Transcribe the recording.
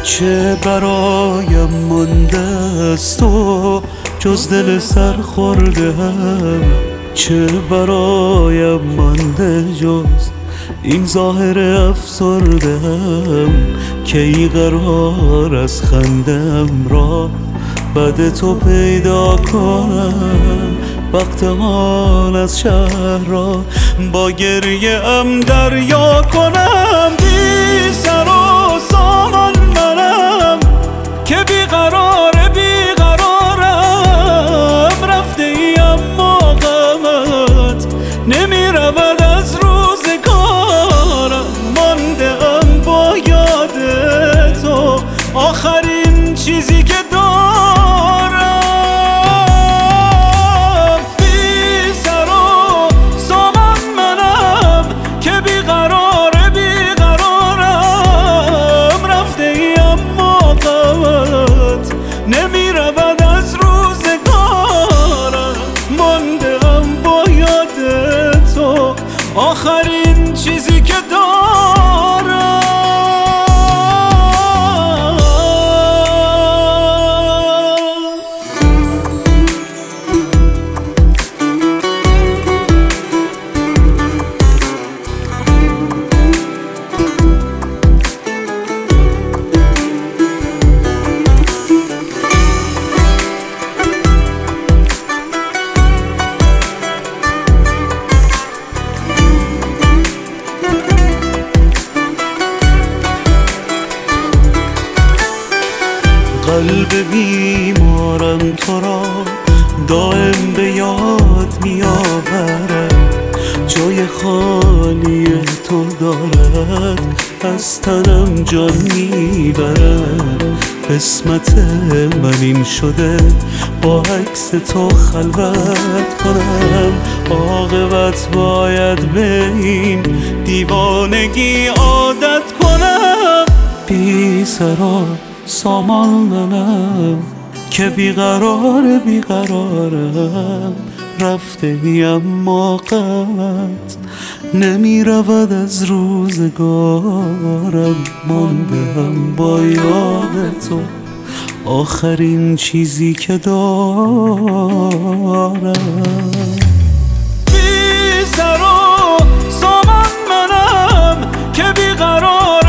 چه برایم مانده از تو جز دل سرخورده‌ام، چه برایم مانده جز این ظاهر افسرده‌ام. کی قرار از خندم را بعد تو پیدا کنم، وقت آن از شهر را با گریه ام دریا کنم. بی سر و سامان منم که بیقرارم، رفته ای اما غمت نمی رود از روزگارم. مانده ام با یاد تو، آخرین چیزی که نمی رود از روزگارم. مانده ام با یاد تو، آخرین چیزی که دارم. قلب بیمارم تو را دائم به یاد می آورم، جای خالی تو دارد از تنم جان می برم. قسمت من این شده با عکس تو خلوت کنم، عاقبت باید به این دیوانگی عادت کنم. بی سر و سامان منم که بیقرارم، رفته ای اما غمت نمی رود از روزگارم. مانده ام با یاد تو، آخرین چیزی که دارم. بی سر و سامان منم که بیقرارم،